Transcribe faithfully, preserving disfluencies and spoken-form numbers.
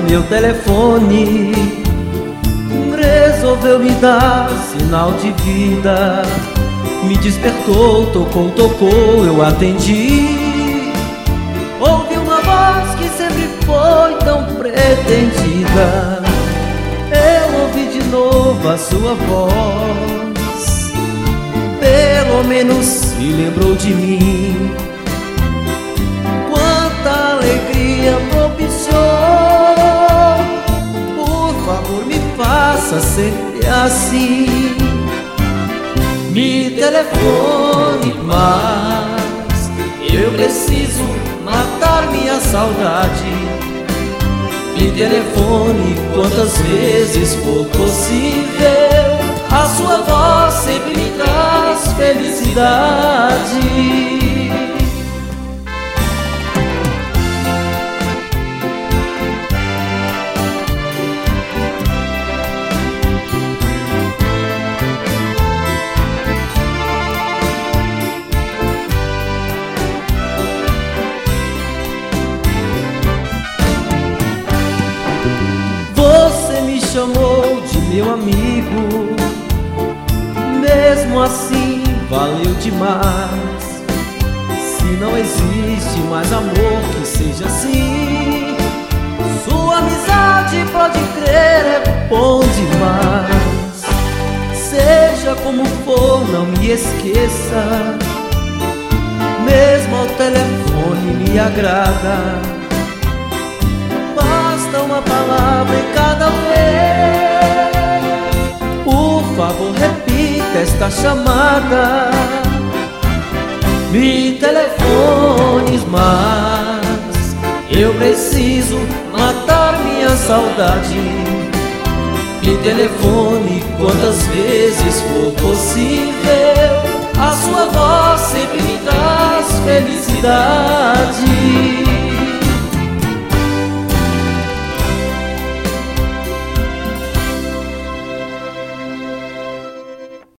meu telefone resolveu me dar sinal de vida. Me despertou, tocou, tocou, eu atendi. Ouvi uma voz que sempre foi tão pretendida. Eu ouvi de novo a sua voz. Pelo menos se lembrou de mim. Quanta alegria propiciou. Por favor, me faça sempre assim. Me telefone mais, eu preciso matar minha saudade. Me telefone quantas vezes for possível. A sua voz sempre me traz felicidade. Você me chamou de meu amigo, mesmo assim valeu demais. Se não existe mais amor que seja assim, sua amizade, pode crer, é bom demais. Seja como for, não me esqueça. Mesmo ao telefone me agrada. Basta uma palavra em cada vez. Por favor, repita esta chamada. Me telefones mais, eu preciso matar minha saudade. Me telefone quantas vezes for possível. A sua voz sempre me traz felicidade.